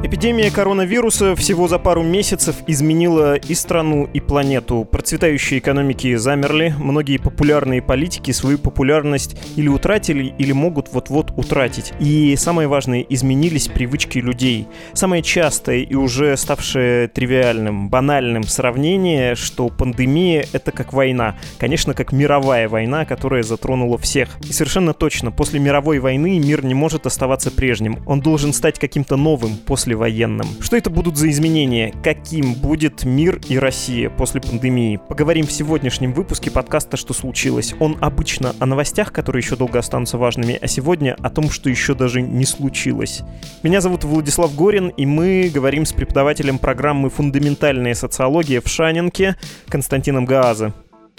Эпидемия коронавируса всего за пару месяцев изменила и страну, и планету. Процветающие экономики замерли, многие популярные политики свою популярность или утратили, или могут вот-вот утратить. И самое важное, изменились привычки людей. Самое частое и уже ставшее тривиальным, банальным сравнение, что пандемия — это как война. Конечно, как мировая война, которая затронула всех. И совершенно точно, после мировой войны мир не может оставаться прежним. Он должен стать каким-то новым, послевоенным. Что это будут за изменения? Каким будет мир и Россия после пандемии? Поговорим в сегодняшнем выпуске подкаста «Что случилось?». Он обычно о новостях, которые еще долго останутся важными, а сегодня о том, что еще даже не случилось. Меня зовут Владислав Горин, и мы говорим с преподавателем программы «Фундаментальная социология» в Шанинке Константином Гааззе.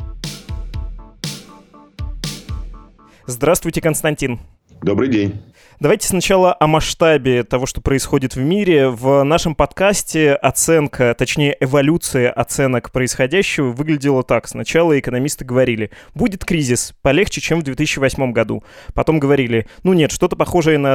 Здравствуйте, Константин. Добрый день. Давайте сначала о масштабе того, что происходит в мире. В нашем подкасте оценка, точнее эволюция оценок происходящего выглядела так. Сначала экономисты говорили, будет кризис, полегче, чем в 2008 году. Потом говорили, нет, что-то похожее на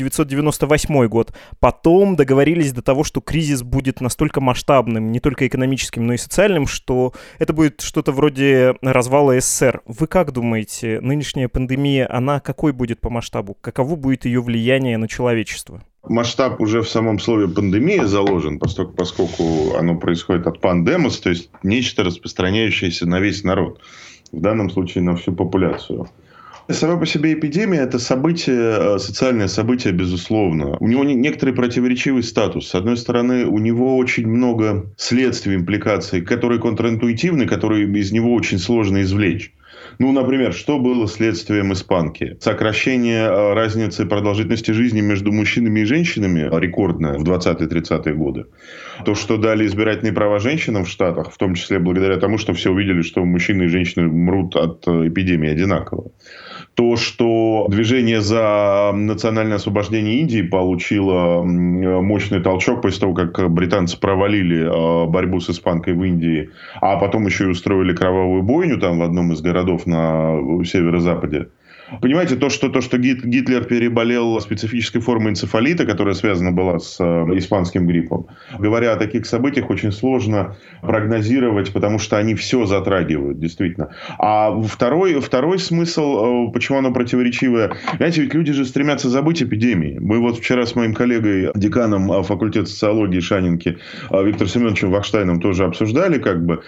1998 год. Потом договорились до того, что кризис будет настолько масштабным, не только экономическим, но и социальным, что это будет что-то вроде развала СССР. Вы как думаете, нынешняя пандемия, она какой будет по масштабу? Каково будет ее влияние на человечество? Масштаб уже в самом слове «пандемия» заложен, поскольку оно происходит от «пандемос», то есть нечто, распространяющееся на весь народ. В данном случае на всю популяцию. Сама по себе эпидемия – это событие, социальное событие, безусловно. У него некоторый противоречивый статус. С одной стороны, у него очень много следствий, импликаций, которые контринтуитивны, которые из него очень сложно извлечь. Например, что было следствием испанки? Сокращение разницы продолжительности жизни между мужчинами и женщинами рекордное в 20-30-е годы. То, что дали избирательные права женщинам в Штатах, в том числе благодаря тому, что все увидели, что мужчины и женщины мрут от эпидемии одинаково. То, что движение за национальное освобождение Индии получило мощный толчок после того, как британцы провалили борьбу с испанкой в Индии, а потом еще и устроили кровавую бойню там в одном из городов на северо-западе. Понимаете, то, что Гитлер переболел специфической формой энцефалита, которая связана была с испанским гриппом. Говоря о таких событиях, очень сложно прогнозировать, потому что они все затрагивают, действительно. А второй смысл, почему оно противоречивое. Знаете, ведь люди же стремятся забыть эпидемии. Мы вот вчера с моим коллегой, деканом факультета социологии Шанинки, Виктором Семеновичем Вахштайном тоже обсуждали,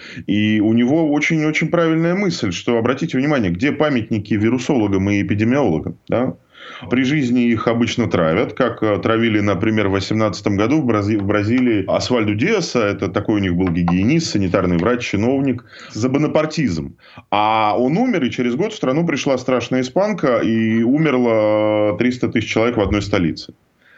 и у него очень-очень правильная мысль, что, обратите внимание, где памятники вирусологам и эпидемиологам, да? При жизни их обычно травят, как травили, например, в 2018 году в Бразилии Освальду Диаса, это такой у них был гигиенист, санитарный врач, чиновник, за бонапартизм. А он умер, и через год в страну пришла страшная испанка, и умерло 300 тысяч человек в одной столице.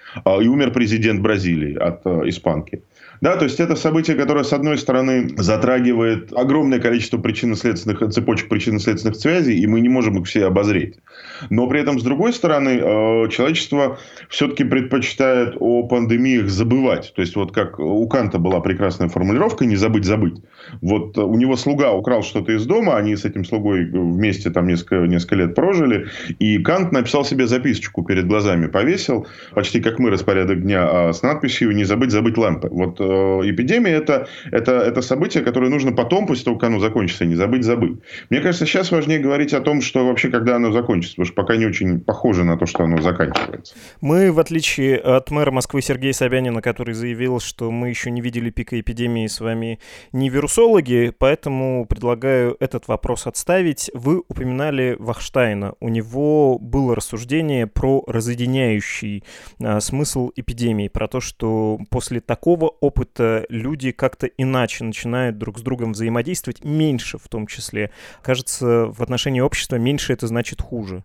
И умер президент Бразилии от испанки. Да, то есть это событие, которое, с одной стороны, затрагивает огромное количество цепочек причинно-следственных связей, и мы не можем их все обозреть. Но при этом, с другой стороны, человечество все-таки предпочитает о пандемиях забывать. То есть, вот как у Канта была прекрасная формулировка «не забыть забыть». Вот у него слуга украл что-то из дома, они с этим слугой вместе там несколько лет прожили, и Кант написал себе записочку перед глазами, повесил, почти как мы, распорядок дня, с надписью «не забыть забыть лампы». Вот эпидемия это событие, которое нужно потом, после того, как оно закончится, не забыть забыть. Мне кажется, сейчас важнее говорить о том, что вообще, когда оно закончится, потому что пока не очень похоже на то, что оно заканчивается. Мы, в отличие от мэра Москвы Сергея Собянина, который заявил, что мы еще не видели пика эпидемии, с вами не вирусологи, поэтому предлагаю этот вопрос отставить. Вы упоминали Вахштайна. У него было рассуждение про разъединяющий смысл эпидемии, про то, что после такого опыта люди как-то иначе начинают друг с другом взаимодействовать, меньше в том числе. Кажется, в отношении общества меньше это значит хуже.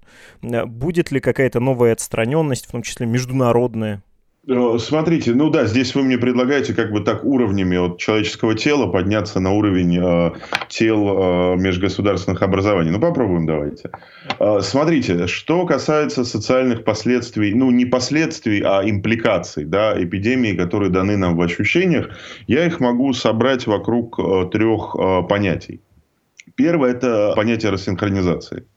Будет ли какая-то новая отстраненность, в том числе международная? Смотрите, здесь вы мне предлагаете уровнями от человеческого тела подняться на уровень тел межгосударственных образований. Попробуем давайте. Смотрите, что касается социальных последствий, не последствий, а импликаций, эпидемии, которые даны нам в ощущениях, я их могу собрать вокруг трех понятий. Первое – это понятие рассинхронизации.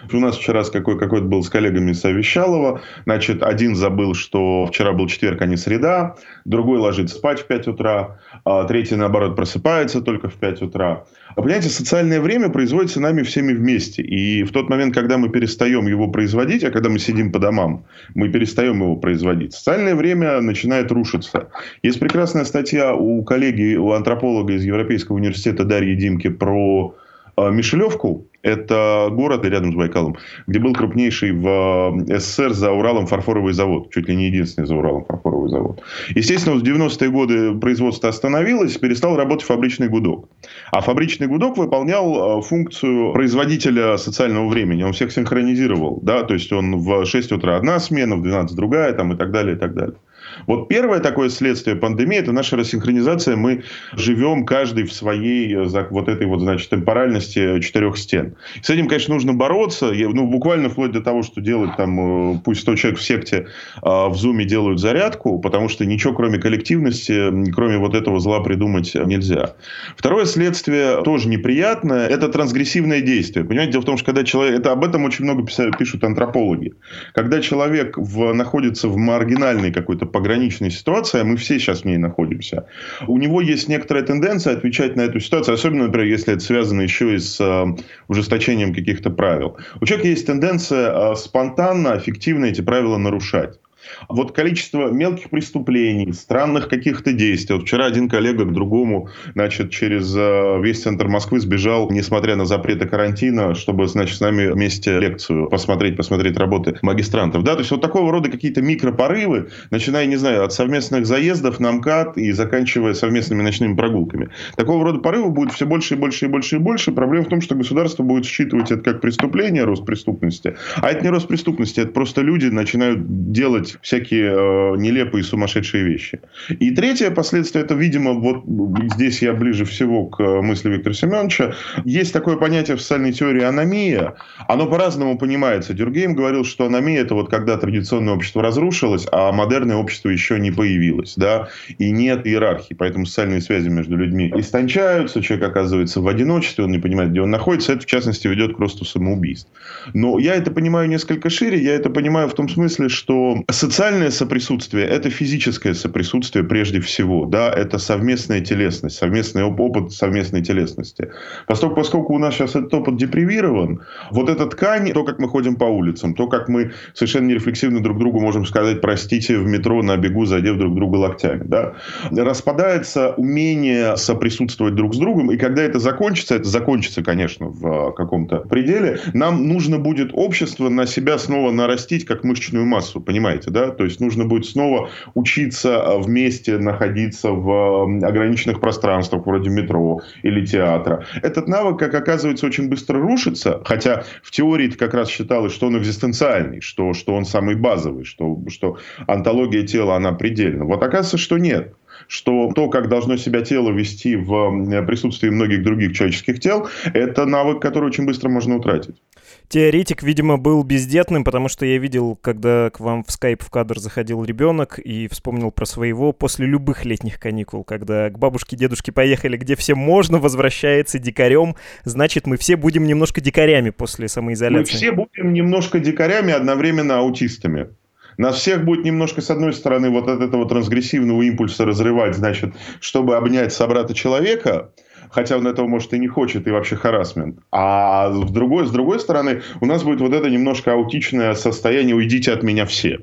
У нас вчера какой-то был с коллегами совещалово. Значит, один забыл, что вчера был четверг, а не среда. Другой ложится спать в 5 утра. А третий, наоборот, просыпается только в 5 утра. А понимаете, социальное время производится нами всеми вместе. И в тот момент, когда мы перестаем его производить, а когда мы сидим по домам, мы перестаем его производить, социальное время начинает рушиться. Есть прекрасная статья у коллеги, у антрополога из Европейского университета Дарьи Димки про Мишелевку. Это город рядом с Байкалом, где был крупнейший в СССР за Уралом фарфоровый завод. Чуть ли не единственный за Уралом фарфоровый завод. Естественно, в 90-е годы производство остановилось, перестал работать фабричный гудок. А фабричный гудок выполнял функцию производителя социального времени. Он всех синхронизировал. Да? То есть, он в 6 утра одна смена, в 12 другая, там, и так далее, и так далее. Вот первое такое следствие пандемии – это наша рассинхронизация. Мы живем каждый в своей вот этой вот, значит, темпоральности 4 стен. С этим, конечно, нужно бороться. Буквально вплоть до того, что делать там, пусть 100 человек в секте в зуме делают зарядку, потому что ничего, кроме коллективности, кроме вот этого зла придумать нельзя. Второе следствие тоже неприятное – это трансгрессивное действие. Понимаете, дело в том, что когда человек… об этом очень много пишут антропологи. Когда человек находится в маргинальной какой-то пограничной ситуации, а мы все сейчас в ней находимся, у него есть некоторая тенденция отвечать на эту ситуацию, особенно, например, если это связано еще и с ужесточением каких-то правил. У человека есть тенденция спонтанно, аффективно эти правила нарушать. Вот количество мелких преступлений, странных каких-то действий. Вот вчера один коллега к другому, значит, через весь центр Москвы сбежал, несмотря на запреты карантина, чтобы, значит, с нами вместе лекцию посмотреть работы магистрантов. Да, то есть, вот такого рода какие-то микропорывы, начиная, не знаю, от совместных заездов на МКАД и заканчивая совместными ночными прогулками. Такого рода порывов будет все больше и больше и больше и больше. Проблема в том, что государство будет считывать это как преступление, рост преступности. А это не рост преступности, это просто люди начинают делать всякие нелепые сумасшедшие вещи. И третье последствие, это, видимо, вот здесь я ближе всего к мысли Виктора Семеновича. Есть такое понятие в социальной теории аномия. Оно по-разному понимается. Дюркгейм говорил, что аномия – это вот когда традиционное общество разрушилось, а модерное общество еще не появилось. Да? И нет иерархии. Поэтому социальные связи между людьми истончаются, человек оказывается в одиночестве, он не понимает, где он находится. Это, в частности, ведет к росту самоубийств. Но я это понимаю несколько шире. Я это понимаю в том смысле, что социальное соприсутствие – это физическое соприсутствие прежде всего. Да? Это совместная телесность, совместный опыт совместной телесности. Поскольку у нас сейчас этот опыт депривирован, вот эта ткань, то, как мы ходим по улицам, то, как мы совершенно нерефлексивно друг другу можем сказать «простите» в метро на бегу, задев друг друга локтями. Да? Распадается умение соприсутствовать друг с другом. И когда это закончится, конечно, в каком-то пределе, нам нужно будет общество на себя снова нарастить как мышечную массу. Понимаете? Да? То есть, нужно будет снова учиться вместе находиться в ограниченных пространствах, вроде метро или театра. Этот навык, как оказывается, очень быстро рушится, хотя в теории как раз считалось, что он экзистенциальный, что он самый базовый, что онтология тела, она предельна. Вот оказывается, что нет. Что то, как должно себя тело вести в присутствии многих других человеческих тел, это навык, который очень быстро можно утратить. Теоретик, видимо, был бездетным, потому что я видел, когда к вам в скайп в кадр заходил ребенок и вспомнил про своего после любых летних каникул, когда к бабушке, дедушке поехали, где всем можно, возвращается дикарем, значит, мы все будем немножко дикарями после самоизоляции. Мы все будем немножко дикарями, одновременно аутистами. Нас всех будет немножко, с одной стороны, вот от этого трансгрессивного импульса разрывать, значит, чтобы обнять собрата-человека, хотя он этого, может, и не хочет, и вообще харассмент. А с другой стороны, у нас будет вот это немножко аутичное состояние «уйдите от меня все».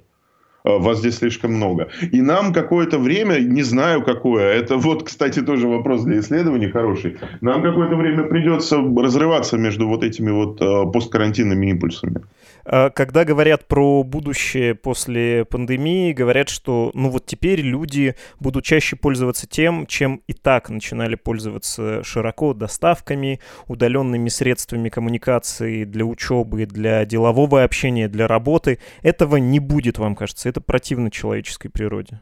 Вас здесь слишком много. И нам какое-то время, не знаю какое, это вот, кстати, тоже вопрос для исследований хороший, нам какое-то время придется разрываться между вот этими вот посткарантинными импульсами. Когда говорят про будущее после пандемии, говорят, что ну вот теперь люди будут чаще пользоваться тем, чем и так начинали пользоваться широко: доставками, удаленными средствами коммуникации для учебы, для делового общения, для работы. Этого не будет, вам кажется? Это противно человеческой природе.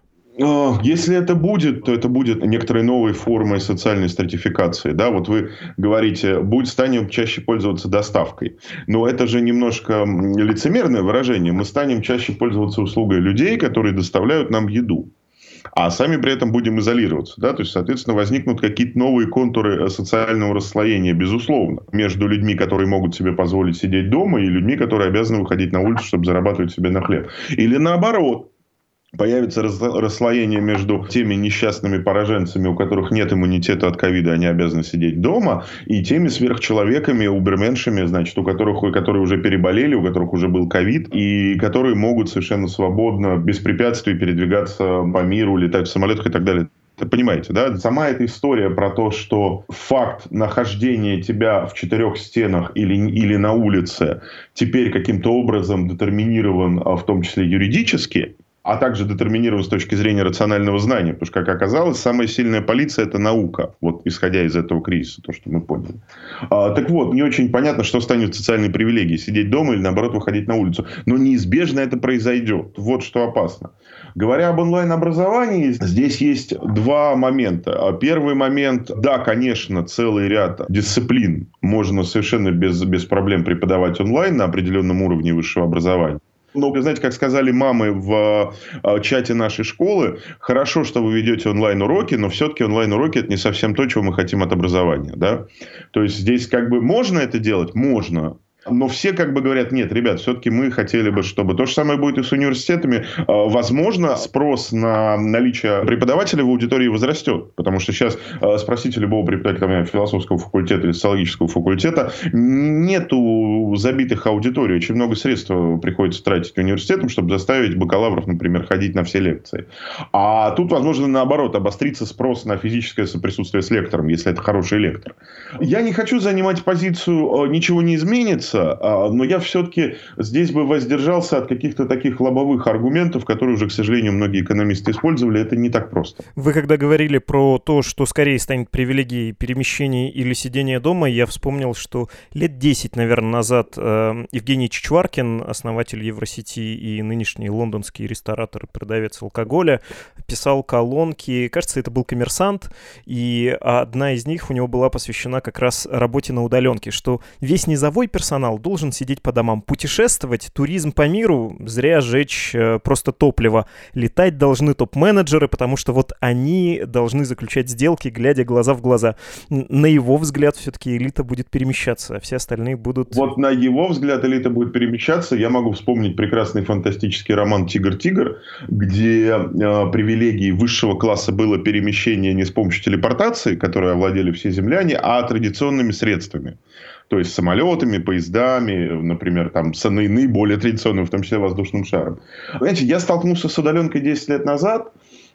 Если это будет, то это будет некоторой новой формой социальной стратификации. Да? Вот вы говорите, станем чаще пользоваться доставкой. Но это же немножко лицемерное выражение. Мы станем чаще пользоваться услугой людей, которые доставляют нам еду. а сами при этом будем изолироваться. Да? То есть, соответственно, возникнут какие-то новые контуры социального расслоения, безусловно, между людьми, которые могут себе позволить сидеть дома, и людьми, которые обязаны выходить на улицу, чтобы зарабатывать себе на хлеб. Или наоборот. Появится расслоение между теми несчастными пораженцами, у которых нет иммунитета от ковида, они обязаны сидеть дома, и теми сверхчеловеками, уберменшами, значит, которые уже переболели, у которых уже был ковид, и которые могут совершенно свободно, без препятствий передвигаться по миру, летать в самолетах и так далее. Понимаете, да? Сама эта история про то, что факт нахождения тебя в 4 стенах или на улице теперь каким-то образом детерминирован, в том числе юридически, а также детерминирован с точки зрения рационального знания. Потому что, как оказалось, самая сильная полиция – это наука. Вот исходя из этого кризиса, то, что мы поняли. Так вот, не очень понятно, что станет социальной привилегией – сидеть дома или, наоборот, выходить на улицу. Но неизбежно это произойдет. Вот что опасно. Говоря об онлайн-образовании, здесь есть 2 момента. Первый момент – да, конечно, целый ряд дисциплин можно совершенно без проблем преподавать онлайн на определенном уровне высшего образования. Но, знаете, как сказали мамы в чате нашей школы, хорошо, что вы ведете онлайн-уроки, но все-таки онлайн-уроки – это не совсем то, чего мы хотим от образования. Да? То есть, здесь как бы можно это делать? Можно. Но все как бы говорят, нет, ребят, все-таки мы хотели бы, чтобы... То же самое будет и с университетами. Возможно, спрос на наличие преподавателя в аудитории возрастет. Потому что сейчас спросите любого преподавателя философского факультета или социологического факультета, нету забитых аудиторий. Очень много средств приходится тратить университетам, чтобы заставить бакалавров, например, ходить на все лекции. А тут, возможно, наоборот, обострится спрос на физическое соприсутствие с лектором, если это хороший лектор. Я не хочу занимать позицию «ничего не изменится», но я все-таки здесь бы воздержался от каких-то таких лобовых аргументов, которые уже, к сожалению, многие экономисты использовали. Это не так просто. Вы когда говорили про то, что скорее станет привилегией перемещения или сидения дома, я вспомнил, что лет 10, наверное, назад Евгений Чичваркин, основатель Евросети и нынешний лондонский ресторатор и продавец алкоголя, писал колонки, кажется, это был «Коммерсант», и одна из них у него была посвящена как раз работе на удаленке, что весь низовой персонал должен сидеть по домам, путешествовать, туризм по миру, зря жечь просто топливо. Летать должны топ-менеджеры, потому что вот они должны заключать сделки, глядя глаза в глаза. На его взгляд, все-таки элита будет перемещаться, а все остальные будут... Вот на его взгляд элита будет перемещаться. Я могу вспомнить прекрасный фантастический роман «Тигр-тигр», где привилегией высшего класса было перемещение не с помощью телепортации, которой овладели все земляне, а традиционными средствами. То есть самолетами, поездами, например, там, с наиболее традиционным, в том числе воздушным шаром. Знаете, я столкнулся с удаленкой 10 лет назад,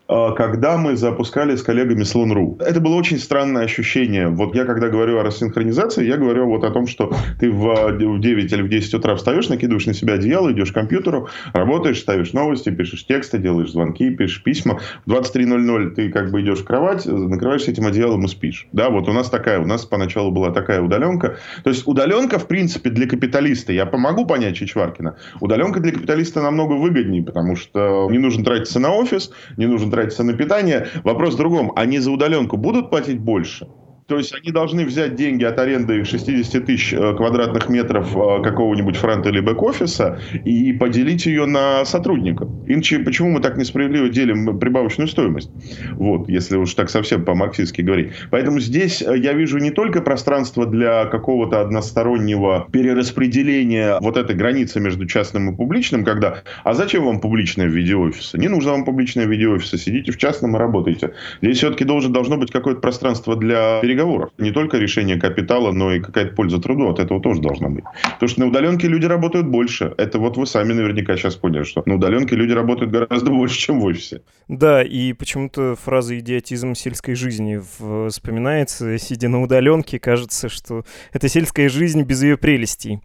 когда мы запускали с коллегами Слон.ру. Это было очень странное ощущение. Вот я, когда говорю о рассинхронизации, я говорю вот о том, что ты в 9 или в 10 утра встаешь, накидываешь на себя одеяло, идешь к компьютеру, работаешь, ставишь новости, пишешь тексты, делаешь звонки, пишешь письма. В 23:00 ты как бы идешь в кровать, накрываешься этим одеялом и спишь. Да, вот у нас поначалу была такая удаленка. То есть удаленка, в принципе, для капиталиста, я помогу понять Чичваркина, удаленка для капиталиста намного выгоднее, потому что не нужно тратиться на офис, не нужно тратиться на питание. Вопрос в другом. Они за удаленку будут платить больше? То есть, они должны взять деньги от аренды 60 тысяч квадратных метров какого-нибудь фронта или бэк-офиса и поделить ее на сотрудников. Иначе почему мы так несправедливо делим прибавочную стоимость? Вот, если уж так совсем по-марксистски говорить. Поэтому здесь я вижу не только пространство для какого-то одностороннего перераспределения вот этой границы между частным и публичным, когда «а зачем вам публичное в виде офиса? Не нужно вам публичное в виде офиса. Сидите в частном и работайте». Здесь все-таки должно быть какое-то пространство для переговоров. Не только решение капитала, но и какая-то польза труду от этого тоже должна быть. Потому что на удаленке люди работают больше. Это вот вы сами наверняка сейчас поняли, что на удаленке люди работают гораздо больше, чем в офисе. Да, и почему-то фраза «идиотизм сельской жизни» вспоминается, сидя на удаленке, кажется, что это сельская жизнь без ее прелестей.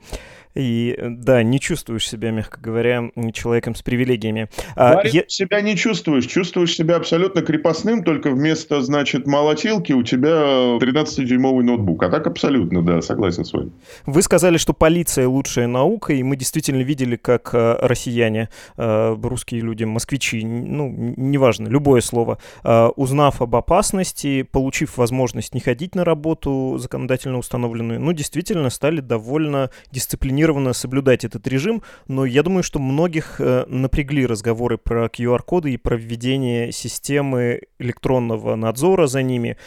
И да, не чувствуешь себя, мягко говоря, человеком с привилегиями. Себя не чувствуешь. Чувствуешь себя абсолютно крепостным, только вместо, значит, молотилки у тебя 13-дюймовый ноутбук. А так абсолютно, да, согласен с вами. Вы сказали, что полиция лучшая наука, и мы действительно видели, как россияне, русские люди, москвичи, ну, неважно, любое слово, узнав об опасности, получив возможность не ходить на работу законодательно установленную, ну, действительно стали довольно дисциплинированными мотивировано соблюдать этот режим, но я думаю, что многих напрягли разговоры про QR-коды и про введение системы электронного надзора за ними.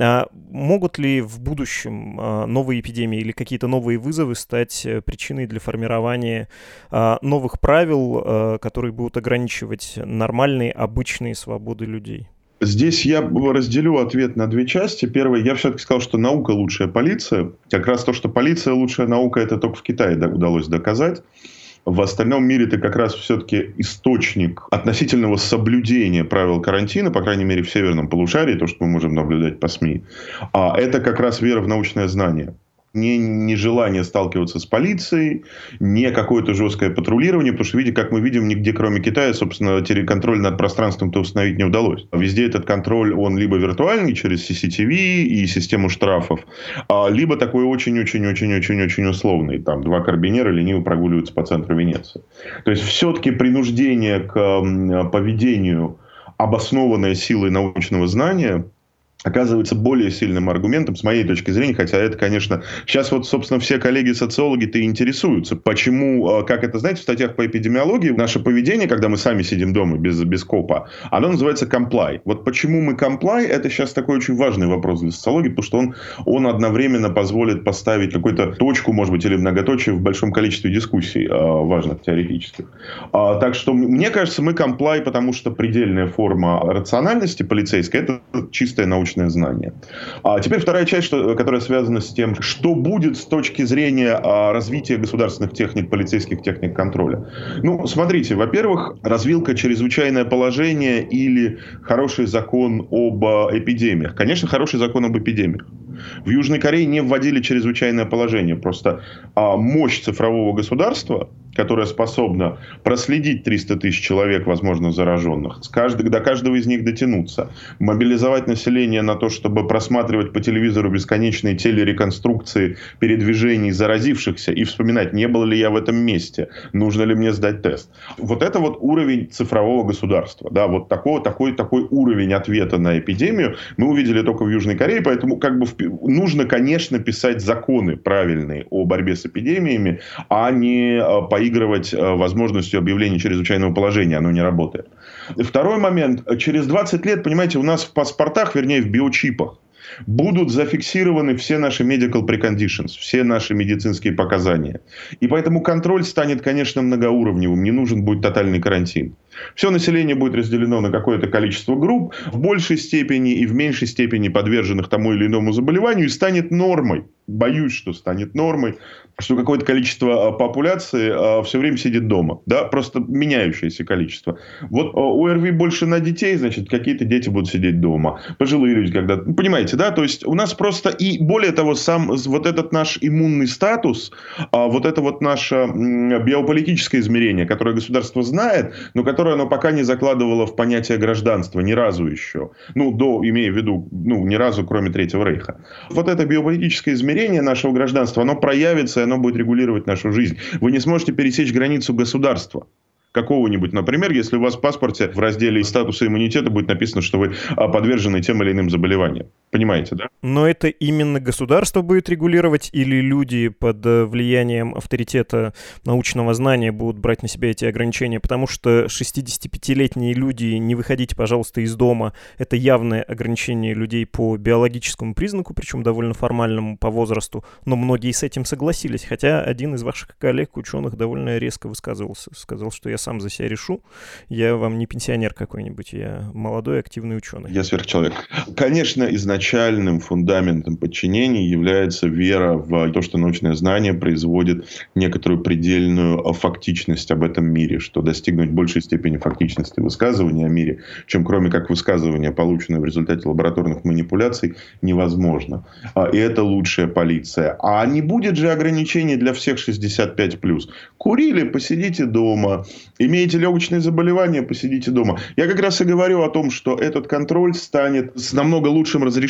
Могут ли в будущем новые эпидемии или какие-то новые вызовы стать причиной для формирования новых правил, которые будут ограничивать нормальные, обычные свободы людей? Здесь я разделю ответ на две части. Первое, я все-таки сказал, что наука лучшая полиция. Как раз то, что полиция лучшая наука, это только в Китае удалось доказать. В остальном мире это как раз все-таки источник относительного соблюдения правил карантина, по крайней мере в северном полушарии, то, что мы можем наблюдать по СМИ. А это как раз вера в научное знание. Не нежелание сталкиваться с полицией, не какое-то жесткое патрулирование, потому что, как мы видим, нигде, кроме Китая, собственно, контроль над пространством-то установить не удалось. Везде этот контроль, он либо виртуальный, через CCTV и систему штрафов, либо такой очень-очень-очень-очень-очень условный. Там 2 карабинера лениво прогуливаются по центру Венеции. То есть, все-таки принуждение к поведению, обоснованное силой научного знания, оказывается более сильным аргументом, с моей точки зрения, хотя это, конечно, сейчас вот, собственно, все коллеги-социологи-то и интересуются, почему, как это, знаете, в статьях по эпидемиологии, наше поведение, когда мы сами сидим дома без копа, оно называется comply. Вот почему мы comply, это сейчас такой очень важный вопрос для социологии, потому что он одновременно позволит поставить какую-то точку, может быть, или многоточие в большом количестве дискуссий, важных теоретических. Так что, мне кажется, мы comply, потому что предельная форма рациональности полицейской, это чистая научная знание. А теперь вторая часть, которая связана с тем, что будет с точки зрения развития государственных техник, полицейских техник контроля. Ну, смотрите, во-первых, развилка чрезвычайное положение или хороший закон об эпидемиях. Конечно, хороший закон об эпидемиях. В Южной Корее не вводили чрезвычайное положение. Просто мощь цифрового государства, которая способна проследить 300 тысяч человек, возможно, зараженных, до каждого из них дотянуться, мобилизовать население на то, чтобы просматривать по телевизору бесконечные телереконструкции передвижений заразившихся и вспоминать, не был ли я в этом месте, нужно ли мне сдать тест. Вот это вот уровень цифрового государства. Да, вот такой уровень ответа на эпидемию мы увидели только в Южной Корее, поэтому нужно, конечно, писать законы правильные о борьбе с эпидемиями, а не поигрывать возможностью объявления чрезвычайного положения. Оно не работает. Второй момент. Через 20 лет, понимаете, у нас в паспортах, вернее, в биочипах, будут зафиксированы все наши medical preconditions, все наши медицинские показания. И поэтому контроль станет, конечно, многоуровневым. Не нужен будет тотальный карантин. Все население будет разделено на какое-то количество групп, в большей степени и в меньшей степени подверженных тому или иному заболеванию, и станет нормой. Боюсь, что станет нормой, что какое-то количество популяции все время сидит дома. Да? Просто меняющееся количество. Вот ОРВИ больше на детей, значит, какие-то дети будут сидеть дома. Пожилые люди, когда... Понимаете, да? То есть, у нас просто... И более того, сам вот этот наш иммунный статус, вот это вот наше биополитическое измерение, которое государство знает, но которое оно пока не закладывало в понятие гражданства ни разу еще. Имея в виду, ни разу, кроме Третьего Рейха. Вот это биополитическое измерение нашего гражданства, оно проявится, и оно будет регулировать нашу жизнь. Вы не сможете пересечь границу государства какого-нибудь. Например, если у вас в паспорте в разделе статуса иммунитета будет написано, что вы подвержены тем или иным заболеваниям. Понимаете, да? Но это именно государство будет регулировать или люди под влиянием авторитета научного знания будут брать на себя эти ограничения? Потому что 65-летние люди, не выходите, пожалуйста, из дома, это явное ограничение людей по биологическому признаку, причем довольно формальному по возрасту, но многие с этим согласились. Хотя один из ваших коллег, ученых, довольно резко высказывался. Сказал, что я сам за себя решу, я вам не пенсионер какой-нибудь, я молодой активный ученый. Я сверхчеловек. Конечно, изначальным фундаментом подчинения является вера в то, что научное знание производит некоторую предельную фактичность об этом мире, что достигнуть большей степени фактичности высказывания о мире, чем кроме как высказывания, полученное в результате лабораторных манипуляций, невозможно. И это лучшая полиция. А не будет же ограничений для всех 65+. Курили, посидите дома. Имеете легочные заболевания, посидите дома. Я как раз и говорю о том, что этот контроль станет с намного лучшим разрешением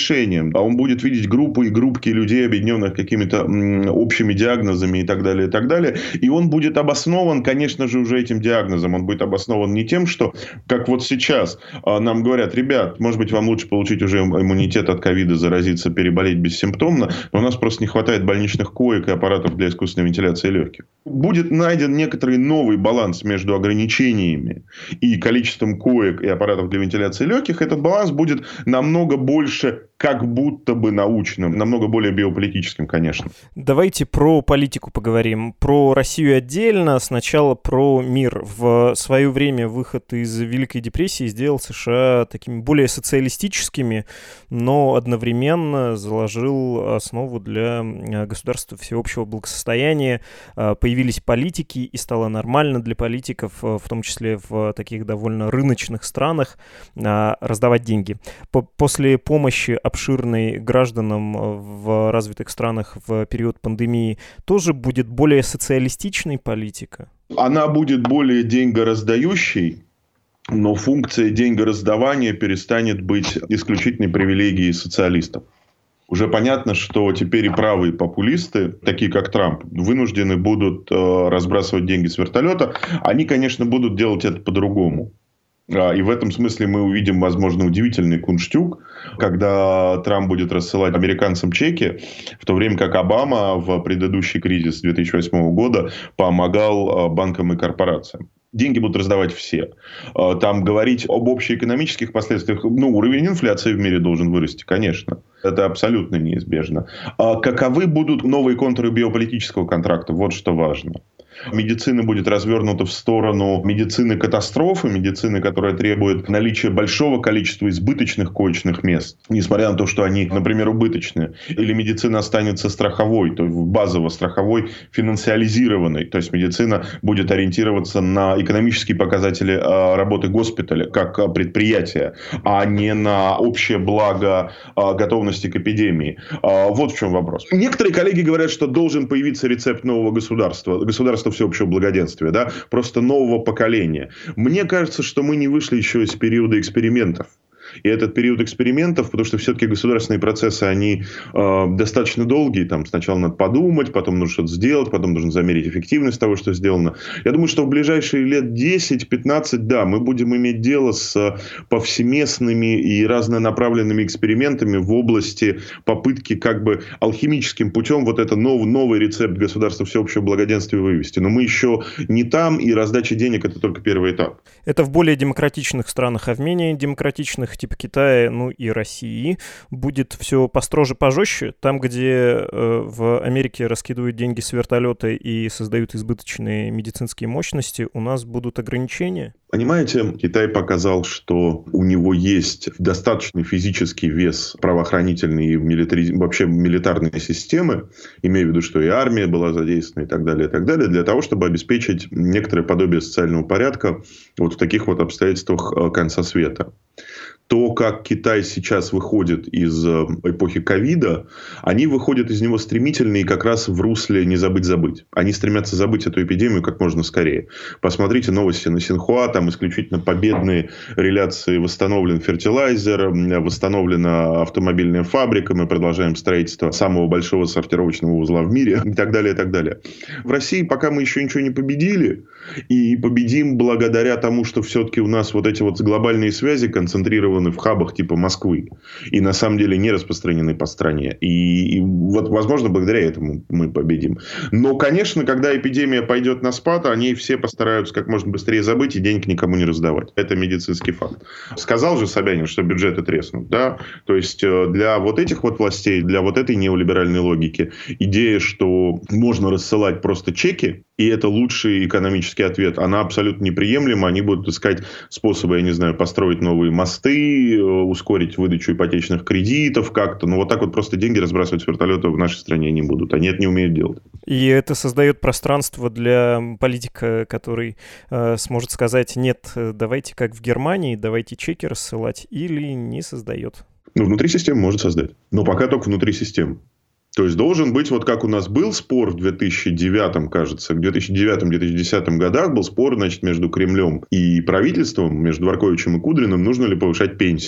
решением. А он будет видеть группы и группки людей, объединенных какими-то общими диагнозами и так далее, и так далее. И он будет обоснован, конечно же, уже этим диагнозом. Он будет обоснован не тем, что, как вот сейчас нам говорят, ребят, может быть, вам лучше получить уже иммунитет от ковида, заразиться, переболеть бессимптомно, но у нас просто не хватает больничных коек и аппаратов для искусственной вентиляции легких. Будет найден некоторый новый баланс между ограничениями и количеством коек и аппаратов для вентиляции легких. Этот баланс будет намного больше как будто бы научным, намного более биополитическим, конечно. Давайте про политику поговорим. Про Россию отдельно, сначала про мир. В свое время выход из Великой депрессии сделал США такими более социалистическими, но одновременно заложил основу для государства всеобщего благосостояния. Появились политики, и стало нормально для политиков, в том числе в таких довольно рыночных странах, раздавать деньги. После помощи обширной гражданам в развитых странах в период пандемии тоже будет более социалистичной политика? Она будет более деньгораздающей, но функция деньгораздавания перестанет быть исключительной привилегией социалистов. Уже понятно, что теперь и правые популисты, такие как Трамп, вынуждены будут разбрасывать деньги с вертолета. Они, конечно, будут делать это по-другому. И в этом смысле мы увидим, возможно, удивительный кунштюк, когда Трамп будет рассылать американцам чеки, в то время как Обама в предыдущий кризис 2008 года помогал банкам и корпорациям. Деньги будут раздавать все. Там говорить об общеэкономических последствиях, уровень инфляции в мире должен вырасти, конечно. Это абсолютно неизбежно. Каковы будут новые контуры биополитического контракта? Вот что важно. Медицина будет развернута в сторону медицины катастрофы, медицины, которая требует наличия большого количества избыточных коечных мест, несмотря на то, что они, например, убыточные. Или медицина останется страховой, то есть базово-страховой, финансиализированной. То есть медицина будет ориентироваться на экономические показатели работы госпиталя как предприятия, а не на общее благо готовности к эпидемии. Вот в чем вопрос. Некоторые коллеги говорят, что должен появиться рецепт нового государства всеобщего благоденствия, да, просто нового поколения. Мне кажется, что мы не вышли еще из периода экспериментов. И этот период экспериментов, потому что все-таки государственные процессы, они достаточно долгие. Там сначала надо подумать, потом нужно что-то сделать, потом нужно замерить эффективность того, что сделано. Я думаю, что в ближайшие лет 10-15, да, мы будем иметь дело с повсеместными и разнонаправленными экспериментами в области попытки как бы алхимическим путем вот это новый рецепт государства всеобщего благоденствия вывести. Но мы еще не там, и раздача денег – это только первый этап. Это в более демократичных странах, а в менее демократичных, типа Китая, и России, будет все построже, пожестче. Там, где в Америке раскидывают деньги с вертолета и создают избыточные медицинские мощности, у нас будут ограничения. Понимаете, Китай показал, что у него есть достаточный физический вес правоохранительной и вообще милитарной системы, имея в виду, что и армия была задействована и так далее, для того, чтобы обеспечить некоторое подобие социального порядка вот в таких вот обстоятельствах конца света. То, как Китай сейчас выходит из эпохи ковида, они выходят из него стремительно и как раз в русле не забыть. Они стремятся забыть эту эпидемию как можно скорее. Посмотрите новости на Синьхуа, там исключительно победные реляции: восстановлен фертилайзер, восстановлена автомобильная фабрика, мы продолжаем строительство самого большого сортировочного узла в мире и так далее, и так далее. В России пока мы еще ничего не победили, и победим благодаря тому, что все-таки у нас вот эти вот глобальные связи концентрированы в хабах типа Москвы. И на самом деле не распространены по стране. И вот, возможно, благодаря этому мы победим. Но, конечно, когда эпидемия пойдет на спад, они все постараются как можно быстрее забыть и денег никому не раздавать. Это медицинский факт. Сказал же Собянин, что бюджеты треснут. Да? То есть, для вот этих вот властей, для вот этой неолиберальной логики, идея, что можно рассылать просто чеки, и это лучший экономический ответ, она абсолютно неприемлема. Они будут искать способы, я не знаю, построить новые мосты, ускорить выдачу ипотечных кредитов как-то. Но вот так вот просто деньги разбрасывать с вертолета в нашей стране не будут. Они это не умеют делать. И это создает пространство для политика, который сможет сказать: нет, давайте как в Германии, давайте чеки рассылать, или не создает. Внутри системы может создать. Но пока только внутри системы. То есть, должен быть, вот как у нас был спор в 2009, кажется, в 2009-2010 годах был спор, значит, между Кремлем и правительством, между Дворковичем и Кудриным, нужно ли повышать пенсии.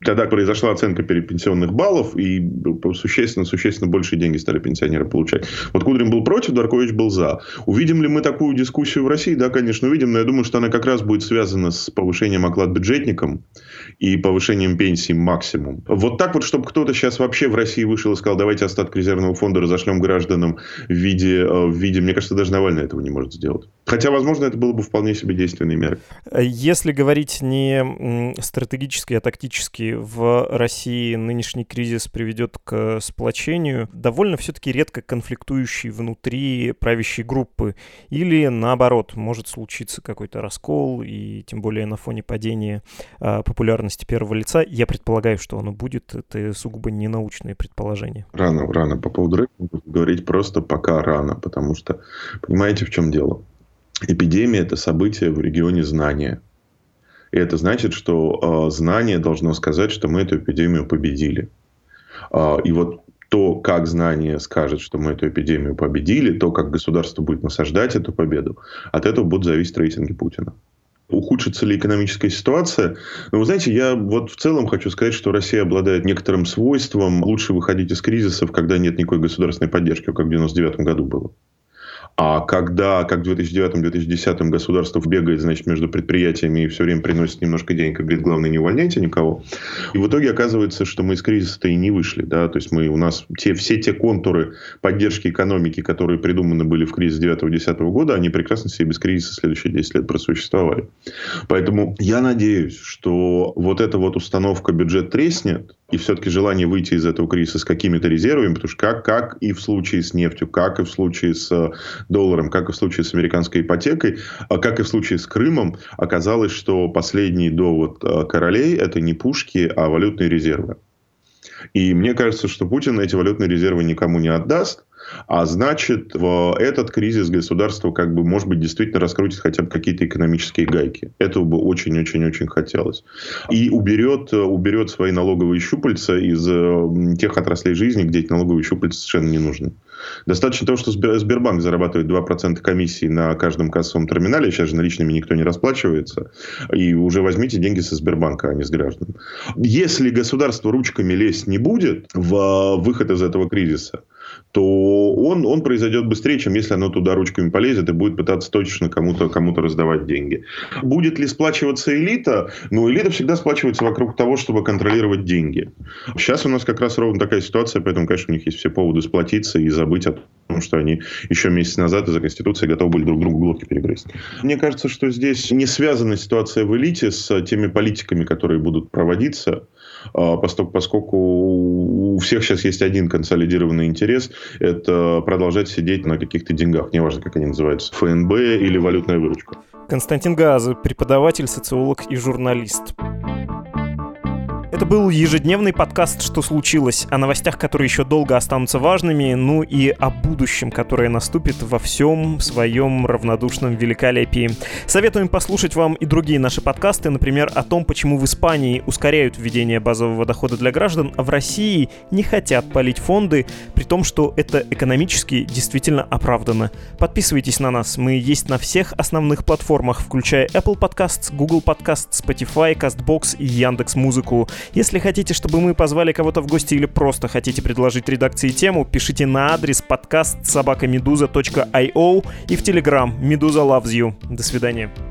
Тогда произошла оценка перепенсионных баллов, и существенно большие деньги стали пенсионеры получать. Вот Кудрин был против, Дворкович был за. Увидим ли мы такую дискуссию в России? Да, конечно, увидим, но я думаю, что она как раз будет связана с повышением оклада бюджетникам и повышением пенсий максимум. Вот так вот, чтобы кто-то сейчас вообще в России вышел и сказал, давайте остаток резервного фонда разошлем гражданам в виде, мне кажется, даже Навальный этого не может сделать. Хотя, возможно, это было бы вполне себе действенной мерой. Если говорить не стратегически, а тактически, в России нынешний кризис приведет к сплочению довольно все-таки редко конфликтующей внутри правящей группы. Или, наоборот, может случиться какой-то раскол, и тем более на фоне падения популярности первого лица. Я предполагаю, что оно будет. Это сугубо не научные предположения. Рано. По поводу рэпа говорить просто пока рано, потому что, понимаете, в чем дело? Эпидемия – это событие в регионе знания. И это значит, что знание должно сказать, что мы эту эпидемию победили. И вот то, как знание скажет, что мы эту эпидемию победили, то, как государство будет насаждать эту победу, от этого будут зависеть рейтинги Путина. Ухудшится ли экономическая ситуация? Ну, вы знаете, я вот в целом хочу сказать, что Россия обладает некоторым свойством лучше выходить из кризисов, когда нет никакой государственной поддержки, как в 1999 году было. А когда, как в 2009-2010 государство бегает, значит, между предприятиями и все время приносит немножко денег и говорит, главное, не увольняйте никого. И в итоге оказывается, что мы из кризиса-то и не вышли. Да? То есть у нас все те контуры поддержки экономики, которые придуманы были в кризис 2009-2010 года, они прекрасно себе без кризиса следующие 10 лет просуществовали. Поэтому я надеюсь, что вот эта вот установка «бюджет треснет», и все-таки желание выйти из этого кризиса с какими-то резервами, потому что как и в случае с нефтью, как и в случае с долларом, как и в случае с американской ипотекой, как и в случае с Крымом, оказалось, что последний довод королей – это не пушки, а валютные резервы. И мне кажется, что Путин эти валютные резервы никому не отдаст. А значит, в этот кризис государство, может быть, действительно раскрутит хотя бы какие-то экономические гайки. Этого бы очень-очень-очень хотелось. И уберет свои налоговые щупальца из тех отраслей жизни, где эти налоговые щупальца совершенно не нужны. Достаточно того, что Сбербанк зарабатывает 2% комиссии на каждом кассовом терминале. Сейчас же наличными никто не расплачивается. И уже возьмите деньги со Сбербанка, а не с граждан. Если государство ручками лезть не будет в выход из этого кризиса, то он произойдет быстрее, чем если оно туда ручками полезет и будет пытаться точно кому-то раздавать деньги. Будет ли сплачиваться элита? Элита всегда сплачивается вокруг того, чтобы контролировать деньги. Сейчас у нас как раз ровно такая ситуация, поэтому, конечно, у них есть все поводы сплотиться и забыть о том, что они еще месяц назад из-за Конституции готовы были друг другу глотки перегрызть. Мне кажется, что здесь не связана ситуация в элите с теми политиками, которые будут проводиться, поскольку у всех сейчас есть один консолидированный интерес – это продолжать сидеть на каких-то деньгах, неважно, как они называются, ФНБ или валютная выручка. Константин Гаазов, преподаватель, социолог и журналист. Это был ежедневный подкаст «Что случилось?», о новостях, которые еще долго останутся важными, и о будущем, которое наступит во всем своем равнодушном великолепии. Советуем послушать вам и другие наши подкасты, например, о том, почему в Испании ускоряют введение базового дохода для граждан, а в России не хотят палить фонды, при том, что это экономически действительно оправдано. Подписывайтесь на нас, мы есть на всех основных платформах, включая Apple Podcasts, Google Podcasts, Spotify, CastBox и Яндекс.Музыку. Если хотите, чтобы мы позвали кого-то в гости или просто хотите предложить редакции тему, пишите на адрес podcast@meduza.io и в Telegram Meduza loves you. До свидания.